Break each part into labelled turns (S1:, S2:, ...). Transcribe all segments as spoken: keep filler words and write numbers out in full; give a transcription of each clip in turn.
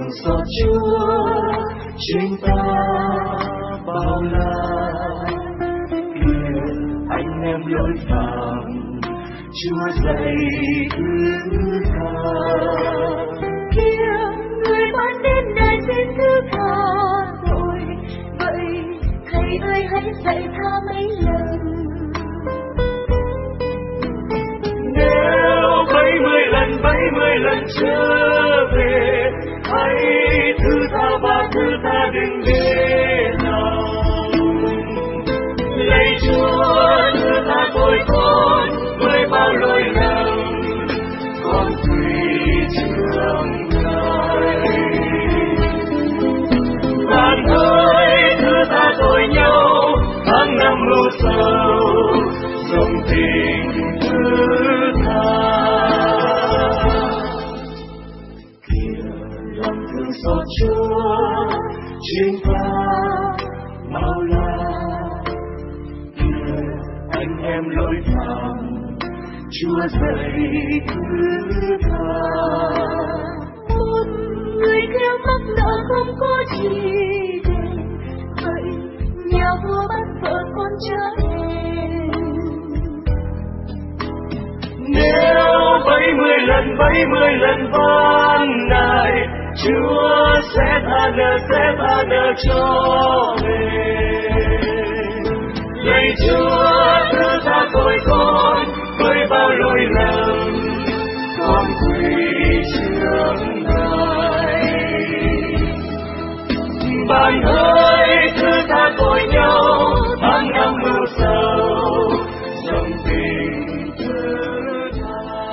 S1: thương xót Chúa trên ta bao la. Kìa anh em lỗi phạm, Chúa dạy thứ tha.
S2: Kìa người bạn đến đây xin thứ tha rồi, vậy thầy ơi hãy dạy tha mấy lần.
S1: Nếu bảy mươi lần bảy mươi lần trở về, hãy thứ tha và thứ tha đừng để lòng. Lạy Chúa thứ tha tội con với bao lỗi lầm, con quỳ trước Ngài. Bạn ơi thứ tha tội nhau, tháng năm mưu sầu dòng tình thứ tha. Kìa lòng thương xót Chúa trên ta bao la. Kìa anh em lỗi phạm, Chúa dạy thứ tha.
S2: Một người kêu mắc nợ không có gì đền, vậy nhà vua bắt vợ con trở về.
S1: Nếu bảy mươi lần bảy mươi lần van nài, Chúa sẽ tha nợ sẽ tha nợ cho mình. Lạy Chúa thứ tha tội con với bao lỗi lầm, con quỳ trước Ngài. Bạn ơi thứ tha tội nhau, tháng năm mưu sầu dòng tình thứ tha.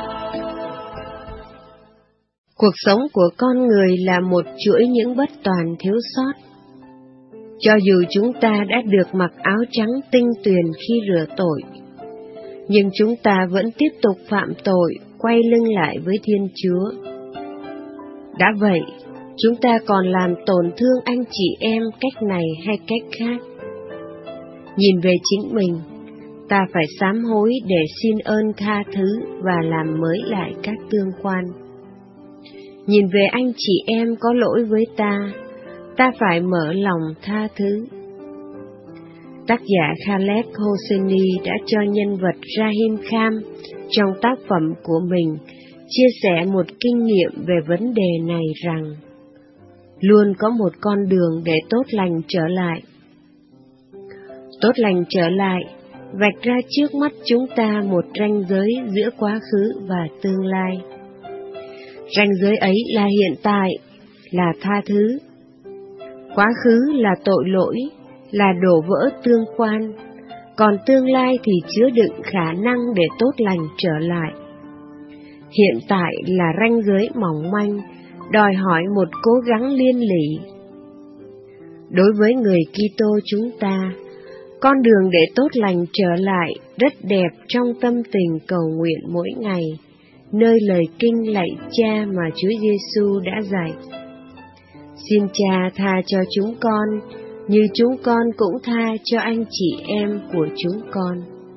S3: Cuộc sống của con người là một chuỗi những bất toàn thiếu sót. Cho dù chúng ta đã được mặc áo trắng tinh tuyền khi rửa tội, nhưng chúng ta vẫn tiếp tục phạm tội, quay lưng lại với Thiên Chúa. Đã vậy, chúng ta còn làm tổn thương anh chị em cách này hay cách khác. Nhìn về chính mình, ta phải sám hối để xin ơn tha thứ và làm mới lại các tương quan. Nhìn về anh chị em có lỗi với ta, ta phải mở lòng tha thứ. Tác giả Khaled Hosseini đã cho nhân vật Rahim Khan trong tác phẩm của mình chia sẻ một kinh nghiệm về vấn đề này rằng luôn có một con đường để tốt lành trở lại. Tốt lành trở lại vạch ra trước mắt chúng ta một ranh giới giữa quá khứ và tương lai. Ranh giới ấy là hiện tại, là tha thứ. Quá khứ là tội lỗi, là đổ vỡ tương quan, còn tương lai thì chứa đựng khả năng để tốt lành trở lại. Hiện tại là ranh giới mỏng manh, đòi hỏi một cố gắng liên lỉ. Đối với người Kitô chúng ta, con đường để tốt lành trở lại rất đẹp trong tâm tình cầu nguyện mỗi ngày, nơi lời kinh lạy Cha mà Chúa Giêsu đã dạy. Xin Cha tha cho chúng con, như chúng con cũng tha cho anh chị em của chúng con.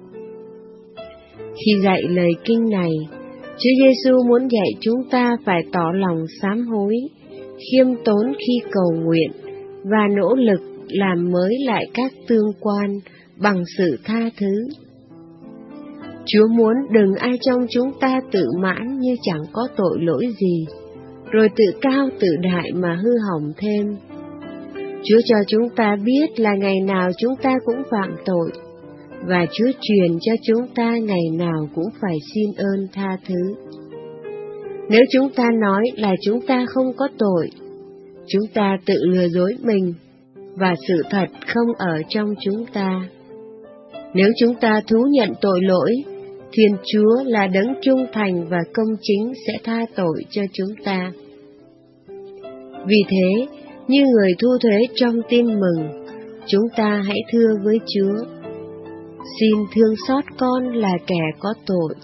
S3: Khi dạy lời kinh này, Chúa Giêsu muốn dạy chúng ta phải tỏ lòng sám hối, khiêm tốn khi cầu nguyện và nỗ lực làm mới lại các tương quan bằng sự tha thứ. Chúa muốn đừng ai trong chúng ta tự mãn như chẳng có tội lỗi gì, rồi tự cao tự đại mà hư hỏng thêm. Chúa cho chúng ta biết là ngày nào chúng ta cũng phạm tội, và Chúa truyền cho chúng ta ngày nào cũng phải xin ơn tha thứ. Nếu chúng ta nói là chúng ta không có tội, chúng ta tự lừa dối mình, và sự thật không ở trong chúng ta. Nếu chúng ta thú nhận tội lỗi, Thiên Chúa là đấng trung thành và công chính sẽ tha tội cho chúng ta. Vì thế, như người thu thuế trong tin mừng, chúng ta hãy thưa với Chúa: xin thương xót con là kẻ có tội.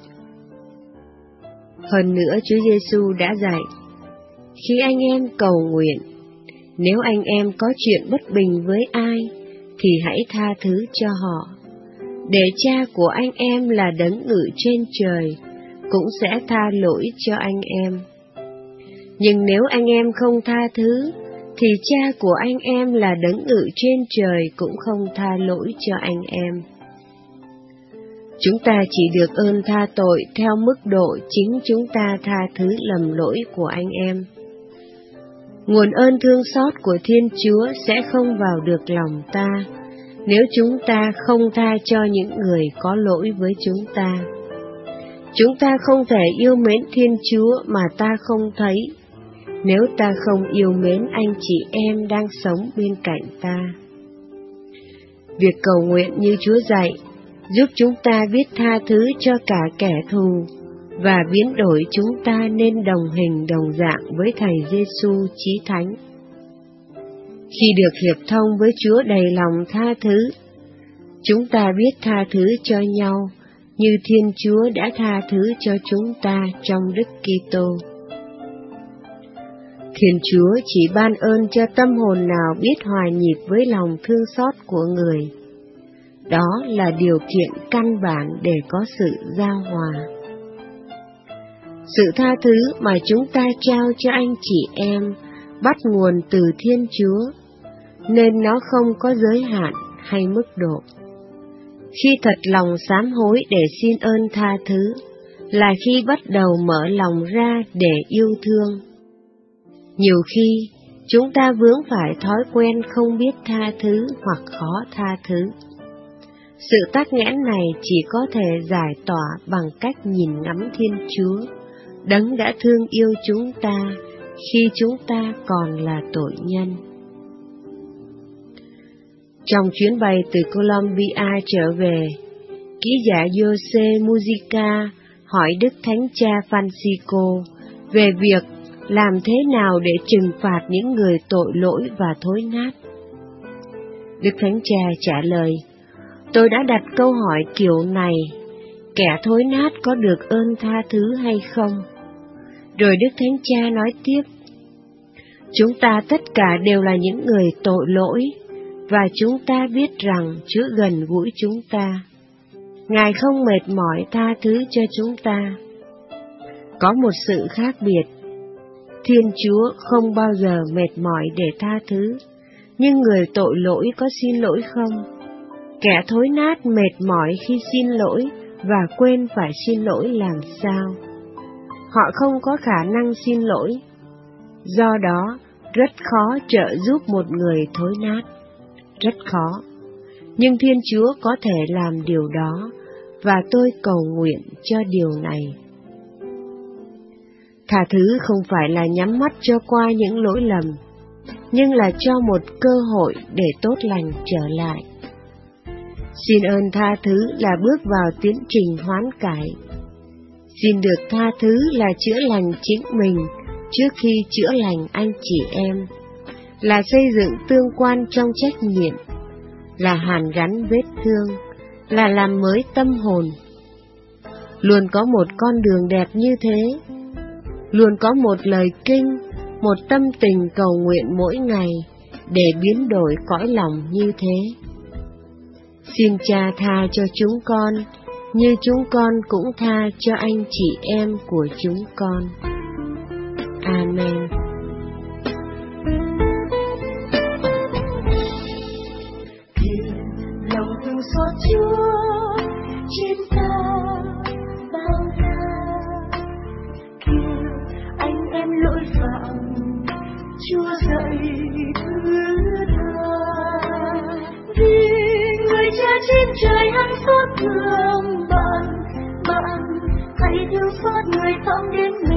S3: Hơn nữa, Chúa Giêsu đã dạy, khi anh em cầu nguyện, nếu anh em có chuyện bất bình với ai, thì hãy tha thứ cho họ, để Cha của anh em là đấng ngự trên trời cũng sẽ tha lỗi cho anh em. Nhưng nếu anh em không tha thứ, thì Cha của anh em là đấng ngự trên trời cũng không tha lỗi cho anh em. Chúng ta chỉ được ơn tha tội theo mức độ chính chúng ta tha thứ lầm lỗi của anh em. Nguồn ơn thương xót của Thiên Chúa sẽ không vào được lòng ta nếu chúng ta không tha cho những người có lỗi với chúng ta. Chúng ta không thể yêu mến Thiên Chúa mà ta không thấy, nếu ta không yêu mến anh chị em đang sống bên cạnh ta. Việc cầu nguyện như Chúa dạy giúp chúng ta biết tha thứ cho cả kẻ thù và biến đổi chúng ta nên đồng hình đồng dạng với Thầy Giêsu Chí Thánh. Khi được hiệp thông với Chúa đầy lòng tha thứ, chúng ta biết tha thứ cho nhau như Thiên Chúa đã tha thứ cho chúng ta trong Đức Kitô. Thiên Chúa chỉ ban ơn cho tâm hồn nào biết hòa nhịp với lòng thương xót của người. Đó là điều kiện căn bản để có sự giao hòa. Sự tha thứ mà chúng ta trao cho anh chị em bắt nguồn từ Thiên Chúa, nên nó không có giới hạn hay mức độ. Khi thật lòng sám hối để xin ơn tha thứ, là khi bắt đầu mở lòng ra để yêu thương. Nhiều khi, chúng ta vướng phải thói quen không biết tha thứ hoặc khó tha thứ. Sự tắc nghẽn này chỉ có thể giải tỏa bằng cách nhìn ngắm Thiên Chúa, đấng đã thương yêu chúng ta khi chúng ta còn là tội nhân. Trong chuyến bay từ Colombia trở về, ký giả Jose Mujica hỏi Đức Thánh Cha Francisco về việc làm thế nào để trừng phạt những người tội lỗi và thối nát. Đức Thánh Cha trả lời, tôi đã đặt câu hỏi kiểu này, kẻ thối nát có được ơn tha thứ hay không? Rồi Đức Thánh Cha nói tiếp, chúng ta tất cả đều là những người tội lỗi, và chúng ta biết rằng Chúa gần gũi chúng ta. Ngài không mệt mỏi tha thứ cho chúng ta. Có một sự khác biệt, Thiên Chúa không bao giờ mệt mỏi để tha thứ, nhưng người tội lỗi có xin lỗi không? Kẻ thối nát mệt mỏi khi xin lỗi và quên phải xin lỗi làm sao? Họ không có khả năng xin lỗi, do đó rất khó trợ giúp một người thối nát, rất khó. Nhưng Thiên Chúa có thể làm điều đó, và tôi cầu nguyện cho điều này. Tha thứ không phải là nhắm mắt cho qua những lỗi lầm, nhưng là cho một cơ hội để tốt lành trở lại. Xin ơn tha thứ là bước vào tiến trình hoán cải. Xin được tha thứ là chữa lành chính mình trước khi chữa lành anh chị em, là xây dựng tương quan trong trách nhiệm, là hàn gắn vết thương, là làm mới tâm hồn. Luôn có một con đường đẹp như thế, luôn có một lời kinh, một tâm tình cầu nguyện mỗi ngày để biến đổi cõi lòng như thế. Xin Cha tha cho chúng con, như chúng con cũng tha cho anh chị em của chúng con. Amen.
S2: Kìa lòng thương xót Chúa trên ta bao la, kìa anh em lỗi phạm Chúa dạy thứ tha. Vì người Cha trên trời hắn xót thương bạn, bạn hãy thương xót người phạm đến